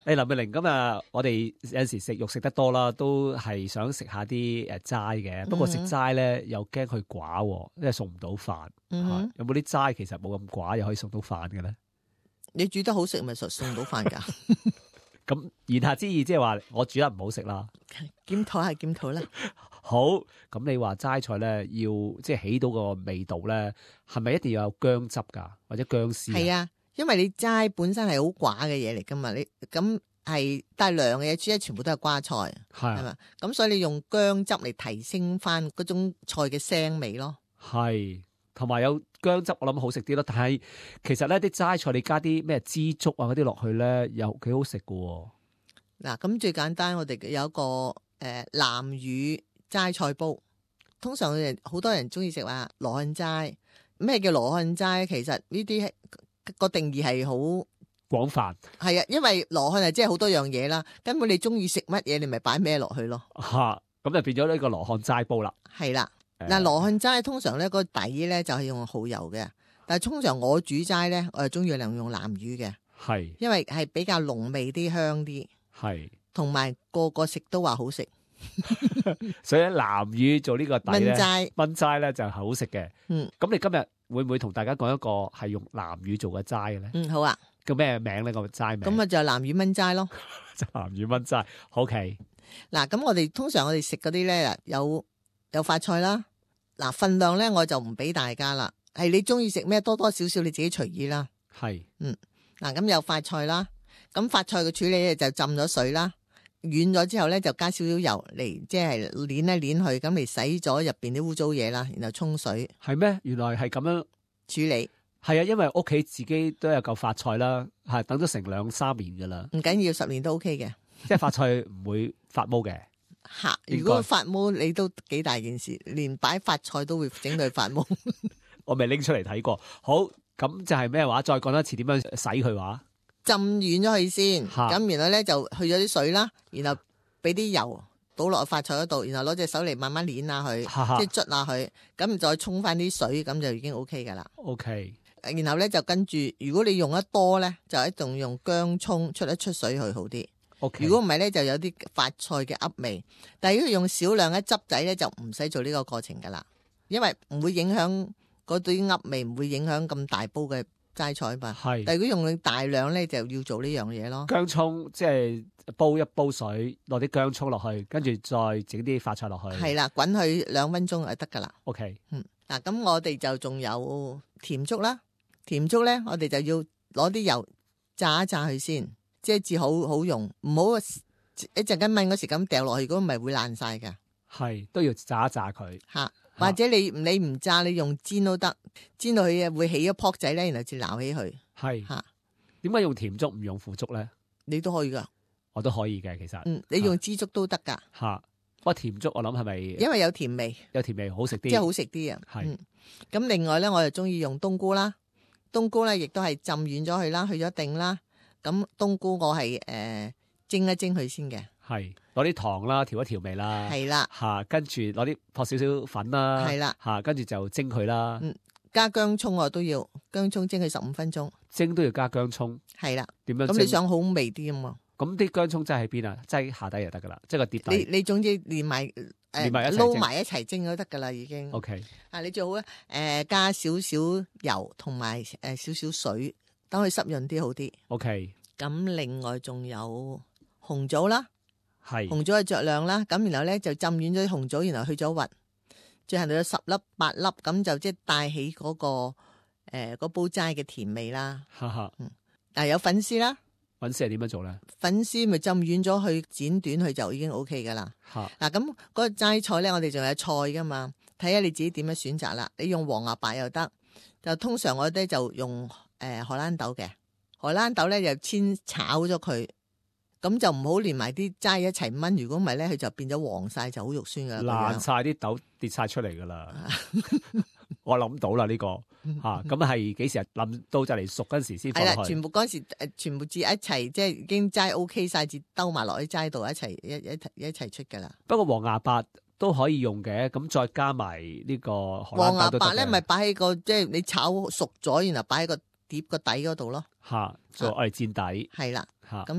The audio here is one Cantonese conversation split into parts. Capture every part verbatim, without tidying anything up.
誒，林美玲，咁啊，我哋有陣時食肉食得多啦，都係想食下啲誒齋嘅。不過食齋咧又驚佢寡，因為送唔到飯。 嗯哼， 有冇啲齋其實冇咁寡，又可以送到飯嘅咧？ 你煮得好食，咪就送到飯噶。 咁言下之意，即係話我煮得唔好食啦。 檢討下檢討啦。 好，咁你話齋菜咧，要即係起到個味道咧，係咪一定要有薑汁噶，或者薑絲？ 係啊。因為你齋本身係好寡嘅嘢嚟噶嘛，你咁係帶涼嘅嘢，煮咧全部都係瓜菜，係嘛，咁所以你用薑汁嚟提升翻嗰種菜嘅腥味咯。 係，同埋有薑汁，我諗好食啲咯。但係其實咧啲齋菜你加啲咩枝竹啊嗰啲落去咧，又幾好食噶。 嗱，咁最簡單，我哋有一個誒南乳齋菜煲，通常佢哋好多人中意食話羅漢齋。咩叫羅漢齋？其實呢啲係。個定義係好廣泛， 係啊，因為羅漢係即係好多樣嘢啦，根本你中意食乜嘢，你咪擺咩落去咯。 吓，咁就變咗呢個羅漢齋煲啦。 係啦，嗱，羅漢齋通常咧個底咧就係用蠔油嘅，但係通常我煮齋咧，我係中意用用南乳嘅，係，因為係比較濃味啲、香啲，係，同埋個個食都話好食。 所以南乳做呢個底咧， 炆齋炆齋咧就係好食嘅。 嗯， 咁你今日會唔會同大家講一個係用南乳做嘅齋嘅咧？ 嗯，好啊。 叫咩名咧？個齋名？ 咁啊就南乳炆齋咯。 就南乳炆齋。OK。 嗱，咁我哋通常我哋食嗰啲咧，有有發菜啦。嗱，份量咧我就唔俾大家啦，係你中意食咩多多少少你自己隨意啦。係。嗯。嗱，咁有發菜啦。咁發菜嘅處理咧就浸咗水啦。軟咗之後咧，就加少少油嚟，即係捻一捻去，咁嚟洗咗入邊啲污糟嘢啦，然後沖水。係咩？原來係咁樣處理。係啊，因為屋企自己都有嚿發菜啦，係等咗成兩三年噶啦。唔緊要，十年都 OK 嘅。即係發菜唔會發毛嘅。吓，如果發毛，你都幾大件事，連擺發菜都會整到佢發毛。我未拎出嚟睇過。好，咁就係咩話？再講多次點樣洗佢話？浸軟咗佢先，咁然後咧就去咗啲水啦，然後俾啲油倒落發菜嗰度，然後攞隻手嚟慢慢捻下佢，即係捽下佢，咁再沖翻啲水，咁就已經 O K 噶啦。O K，然後咧就跟住，如果你用得多咧，就一定用薑蔥出一出水去好啲。Okay. 如果唔係咧，就有啲發菜嘅噏味。但係如果用少量嘅汁仔咧，就唔使做呢個過程噶啦，因為唔會影響嗰啲噏味，唔會影響咁大煲嘅齋菜嘛，係。但係如果用大量咧，就要做呢樣嘢咯。薑蔥即係煲一煲水，落啲薑蔥落去，跟住再整啲發菜落去。係啦，滾佢兩分鐘就得噶啦。OK，嗯，嗱，咁我哋就仲有甜粥啦。甜粥咧，我哋就要攞啲油炸一炸佢先，即係至好好用，唔好一陣間燜嗰時咁掉落去，如果唔係會爛晒噶。係，都要炸一炸佢。吓。或者你你唔炸，你用煎都得，煎到佢會起咗泡仔咧，然後至撈起佢。係吓，點解用甜粥唔用腐粥咧？你都可以噶，我都可以嘅，其實。嗯，你用枝粥都得噶。吓，不過甜粥我諗係咪？因為有甜味，有甜味好食啲，即係好食啲啊。係。咁另外咧，我就中意用冬菇啦。冬菇咧，亦都係浸軟咗佢啦，去咗定啦。咁冬菇我係誒、呃、蒸一蒸佢先嘅。係攞啲糖啦，調一調味啦，係啦，吓，跟住攞啲撲少少粉啦，係啦，吓，跟住就蒸佢啦。嗯，加薑蔥我都要，薑蔥蒸佢十五分鐘，蒸都要加薑蔥，係啦。點樣？咁你想好味啲啊嘛？咁啲薑蔥擠喺邊啊？擠下底就得噶啦，即係個碟底。你你總之連埋誒撈埋一齊蒸都得噶啦，已經。OK。啊，你最好咧誒加少少油同埋誒少少水，等佢濕潤啲好啲。OK。咁另外仲有紅棗啦。係紅棗係酌量啦，咁然後咧就浸軟咗啲紅棗，然後去咗核，最後到有十粒八粒，咁就即係帶起嗰、那個誒嗰、呃、煲齋嘅甜味啦。哈哈，嗯，但係有粉絲啦，粉絲係點樣做咧？粉絲咪浸軟咗去剪短佢就已經 O K 噶啦。嗱、啊，咁嗰個齋菜咧，我哋仲有菜噶嘛，睇下你自己點樣選擇啦。你用黃芽白又得，就通常我哋就用誒、呃、荷蘭豆嘅，荷蘭豆咧就先炒咗佢。咁就唔好連埋啲齋一齊炆，如果唔係咧，佢就變咗黃晒，就好肉酸噶啦，爛晒啲豆跌晒出嚟噶啦。我諗到啦呢、這個吓，咁係幾時啊？諗到就嚟熟嗰陣時先放落去。係啦，全部嗰陣時誒，全部至一齊，即係已經齋 O K 晒，至兜埋落啲齋度一齊一一一齊出噶啦。不過黃芽白都可以用嘅，咁再加埋呢個荷蘭豆黃芽白咧，咪擺喺個即係你炒熟咗，然後擺喺個碟個底嗰度咯。吓，做我哋墊底。係啦，吓咁。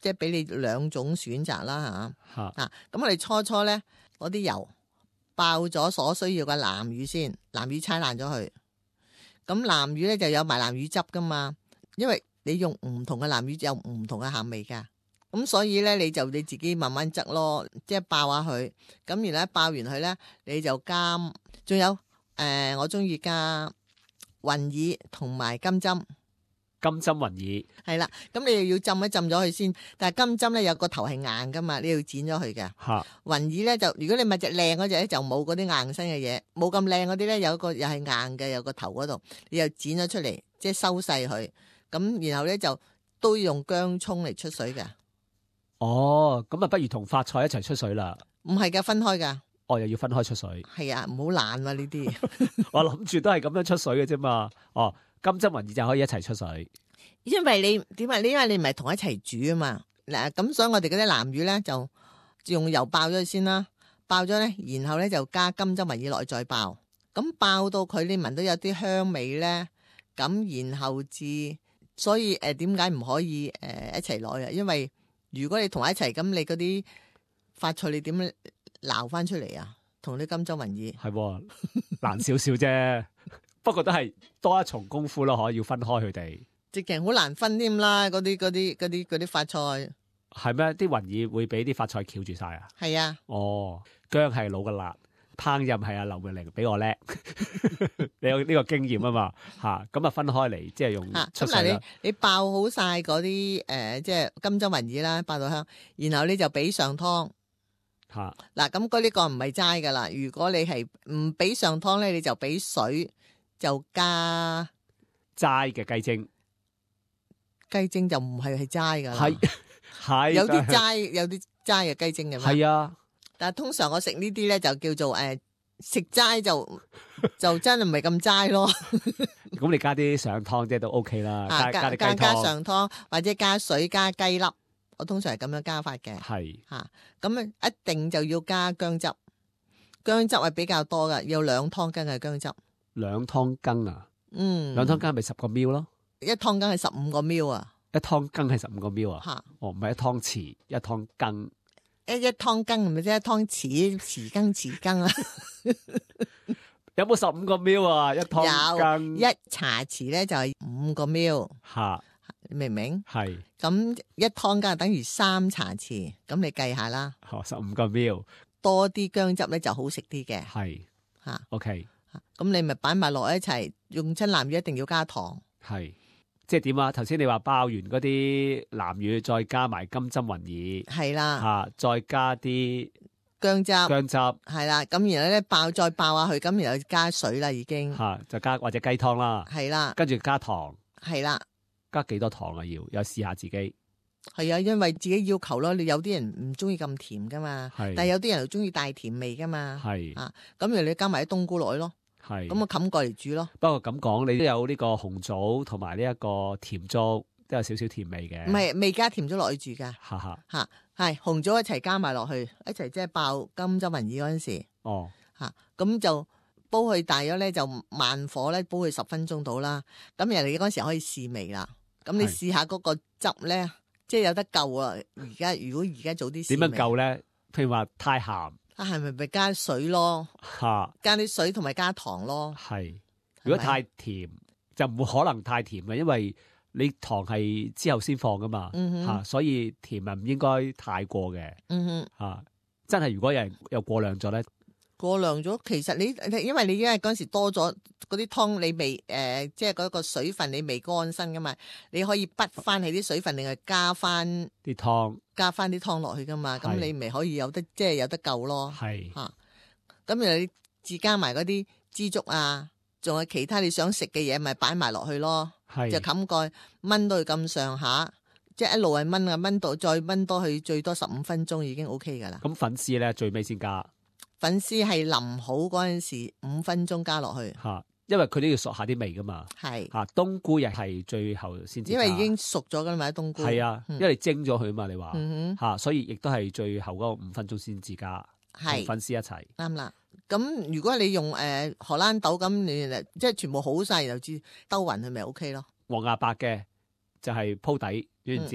即係俾你兩種選擇啦吓。 嚇啊，咁我哋初初咧攞啲油爆咗所需要嘅南乳先，南乳搓爛咗佢。咁南乳咧就有埋南乳汁噶嘛，因為你用唔同嘅南乳有唔同嘅鹹味噶。咁所以咧，你就你自己慢慢執咯，即係爆下佢。咁然後爆完佢咧，你就加，仲有誒、呃，我中意加雲耳同埋金針。 金針雲耳係啦，咁你又要浸一浸咗佢先。但係金針咧有個頭係硬噶嘛，你要剪咗佢嘅。 嚇雲耳咧就，如果你買隻靚嗰隻咧，就冇嗰啲硬身嘅嘢，冇咁靚嗰啲咧，有個又係硬嘅，有個頭嗰度，你又剪咗出嚟，即係收細佢。咁然後咧就都要用薑葱嚟出水嘅。 哦，咁啊，不如同發菜一齊出水啦。 唔係噶，分開噶。 哦，又要分開出水。 係啊，唔好懶啊呢啲。 我諗住都係咁樣出水嘅啫嘛。哦，金針雲耳就可以一齊出水。 因為你點啊？因為你唔係同一齊煮啊嘛。嗱，咁所以我哋嗰啲南乳咧就用油爆咗佢先啦。爆咗咧，然後咧就加金針雲耳落去再爆。咁爆到佢你聞到有啲香味咧，咁然後至所以誒點解唔可以誒、呃、一齊攞啊？因為如果你同一齊，咁你嗰啲發菜你點撈翻出嚟啊？同啲金針雲耳係難少少啫，不過都係多一重功夫咯，可以要分開佢哋。 直情好難分添啦，嗰啲嗰啲嗰啲嗰啲發菜係咩？啲雲耳會俾啲發菜翹住晒啊？ 係啊。 哦，薑係老嘅辣，烹飪係阿劉明玲比我叻，你有呢個經驗啊嘛嚇，咁啊分開嚟即係用出水啦。 咁嗱，你你爆好晒嗰啲誒，即係金針雲耳啦，爆到香，然後你就俾上湯嚇。 嗱，咁嗰呢個唔係齋噶啦。如果你係唔俾上湯咧，你就俾水，就加齋嘅雞精。 雞精就唔係係齋噶啦， 係係有啲齋有啲齋嘅雞精嘅咩？ 係啊。 但係通常我食呢啲咧就叫做誒食齋就就真係唔係咁齋咯。 咁你加啲上湯即係都 OK 啦，加加啲雞湯， 加上湯或者加水加雞粒，我通常係咁樣加法嘅。 係吓咁啊，一定就要加薑汁，薑汁係比較多噶，要兩湯羹嘅薑汁。 兩湯羹啊？ 嗯， 兩湯羹係咪十個 ml 咯？ 一湯羹係十五個 ml 啊？ 一湯羹係十五個 ml 啊？ 吓， 哦，唔係一湯匙，一湯羹。 一一湯羹係咪即係一湯匙匙羹匙羹啊？ 有冇十五個 ml 啊？一湯羹有一茶匙咧就係五個 ml 吓， 你明唔明？ 係咁一湯羹等於三茶匙，咁你計下啦。 哦，十五個 ml 多啲薑汁咧就好食啲嘅。 係吓 ，OK。 咁你咪擺埋落一齊，用親南乳一定要加糖。 係。即係點啊？頭先你話爆完嗰啲南乳，再加埋金針雲耳， 係啦， 吓、啊，再加啲薑汁， 薑汁， 係啦。咁然後咧爆再爆下去，咁然後加水啦，已經吓、啊，就加或者雞湯啦， 係啦， 跟住加糖， 係啦， 加幾多糖啊？要有試下自己。 係啊，因為自己要求咯。你有啲人唔中意咁甜噶嘛，但係有啲人又中意大甜味噶嘛， 係啊。咁然後你加埋啲冬菇落去咯。係咁我冚過嚟煮咯。 不過咁講，你都有呢個紅棗同埋呢一個甜粥，都有少少甜味嘅。 唔係未加甜咗落去住噶， 哈哈， 吓係紅棗一齊加埋落去，一齊即係爆金針雲耳嗰陣時。 哦， 吓咁就煲佢大約咧就慢火咧煲佢十分鐘到啦。咁人哋嗰陣時可以試味啦。咁你試下嗰個汁咧，即係有得夠啊！而家如果而家早啲試點樣夠咧？譬如話太鹹。 啊，係咪咪加水咯？ 吓，加啲水同埋加糖咯。 係，如果太甜就唔會可能太甜嘅，因為你糖係之後先放噶嘛，吓、嗯啊，所以甜啊唔應該太過嘅。嗯哼，吓、啊，真係如果有人又過量咗咧， 過量咗，其實你因為你因為嗰陣時多咗嗰啲湯，你未誒、呃，即係嗰個水分你未乾身噶嘛，你可以滗翻起啲水分，另外加翻啲湯。加翻啲湯落去噶嘛，咁你咪可以有得即係有得夠咯。係吓，咁然後你自加埋嗰啲枝竹啊，仲有其他你想食嘅嘢，咪擺埋落去咯。係就冚蓋燜到佢咁上下，即係一路係燜啊，燜到再燜多去最多十五分鐘已經 O K 噶啦。咁粉絲咧最尾先加，粉絲係淋好嗰陣時五分鐘加落去吓。因為佢都要索下啲味噶嘛，係吓、啊、冬菇亦係最後先至，因為已經熟咗噶啦嘛，冬菇係啊、嗯，因為你蒸咗佢嘛，你話吓、嗯啊，所以亦都係最後嗰個五分鐘先至加，同粉絲一齊啱啦。咁如果你用誒、呃、荷蘭豆咁，你即係全部好晒，然後至兜匀佢咪 O K 咯。黃牙白嘅就係鋪底，總言之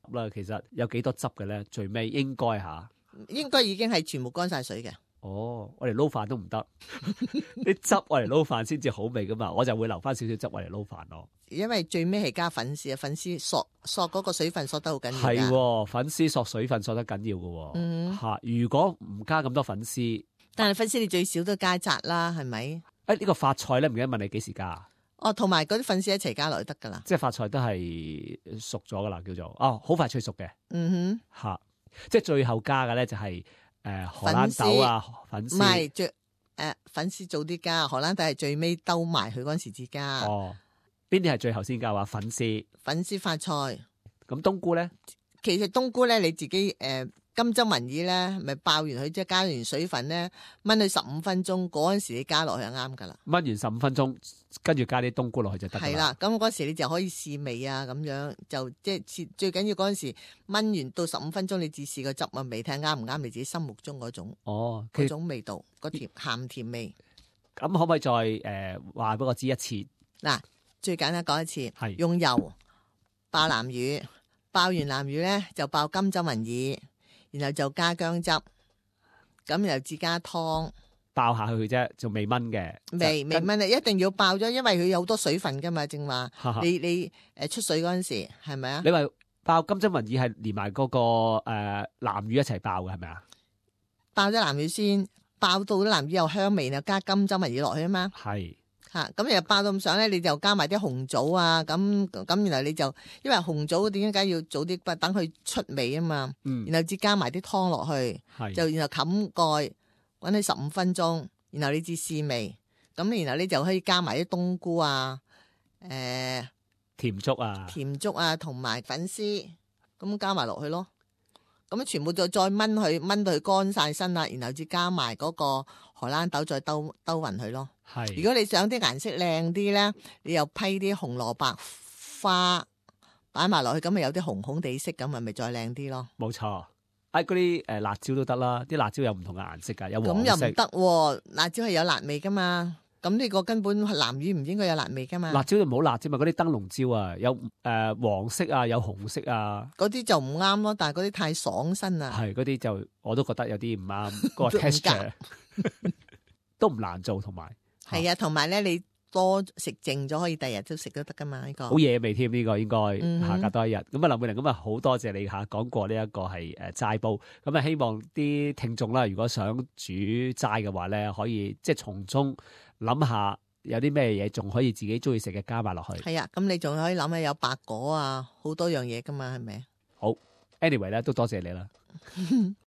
啦，其實有幾多汁嘅咧？最尾應該吓， 應該已經係全部乾晒水嘅。 哦，我哋撈飯都唔得，啲汁我嚟撈飯先至好味噶嘛，我就會留翻少少汁我嚟撈飯咯。 因為最尾係加粉絲啊，粉絲索索嗰個水分索得好緊要。 係，粉絲索水分索得緊要噶。嗯，吓，如果唔加咁多粉絲， 但係粉絲你最少都加扎啦，係咪？ 誒、哎，呢、這個發菜咧，唔記得問你幾時加？ 哦，同埋嗰啲粉絲一齊加落去得噶啦。 即係發菜都係熟咗噶啦，叫做哦，好快脆熟嘅。 嗯哼， 吓，即係最後加嘅咧就係、是。誒、呃，荷蘭豆啊，粉絲唔係最誒，粉絲早啲加，荷蘭豆係最尾兜埋佢嗰陣時至加。 哦，邊啲係最後先加話？粉絲、 粉絲發菜， 咁冬菇咧？ 其實冬菇咧，你自己誒、呃、金針雲耳咧，咪爆完佢即係加完水分咧，燜佢十五分鐘，嗰陣時你加落去就啱噶啦。 燜完十五分鐘，跟住加啲冬菇落去就得。係啦， 咁嗰時你就可以試味啊，咁樣就即係最緊要嗰陣時燜完到十五分鐘，你至試個汁啊味，睇下啱唔啱你自己心目中嗰種哦嗰種味道，個甜鹹甜味。 咁可唔可以再誒話俾我知一次？ 嗱，最簡單講一次， 係用油爆南乳，爆完南乳咧就爆金針雲耳，然後就加薑汁，咁然後至加湯。 爆下去啫，仲未炆嘅， 未未炆啊！一定要爆咗，因為佢有好多水分噶嘛，正話你你誒出水嗰陣時係咪啊？ 你話爆金針雲耳係連埋嗰、那個誒、呃、南乳一齊爆嘅係咪啊？ 爆咗南乳先，爆到啲南乳有香味，就加金針雲耳落去啊嘛。係吓，咁又爆到咁上咧，你就加埋啲紅棗啊，咁咁然後你就因為紅棗點解要早啲等佢出味啊嘛。嗯，然後至加埋啲湯落去，就然後冚蓋。搵你十五分鐘，然後你至試味，咁然後你就可以加埋啲冬菇啊，誒、呃， 甜粥啊， 甜粥啊，同埋粉絲，咁加埋落去咯。咁全部就再燜佢，燜到佢乾晒身啦，然後至加埋嗰個荷蘭豆，再兜兜勻佢咯。係，如果你想啲顏色靚啲咧，你又批啲紅蘿蔔花擺埋落去，咁咪有啲紅紅地色，咁咪咪再靚啲咯。冇錯。誒，嗰啲誒辣椒都得啦，啲辣椒有唔同嘅顏色噶，有黃色。咁又唔得，辣椒係有辣味噶嘛？咁呢個根本南乳唔應該有辣味噶嘛？辣椒就唔好辣啫嘛，嗰啲燈籠椒啊，有誒、呃、黃色啊，有紅色啊，嗰啲就唔啱咯。但係嗰啲太爽身啦，係嗰啲就我都覺得有啲唔啱個 texture，都唔難做，同埋係啊，同埋咧你。多食剩咗可以第日都食都得噶嘛？呢、這個好野味添，呢、這個應該、嗯、下隔多一日。咁啊，林美玲，咁啊好多謝你吓講過呢一個係誒齋煲。咁啊，希望啲聽眾啦，如果想煮齋嘅話咧，可以即係從中諗下有啲咩嘢仲可以自己中意食嘅加埋落去。係啊，咁你仲可以諗下有白果啊，好多樣嘢噶嘛，係咪？好 ，anyway 咧，都多謝你啦。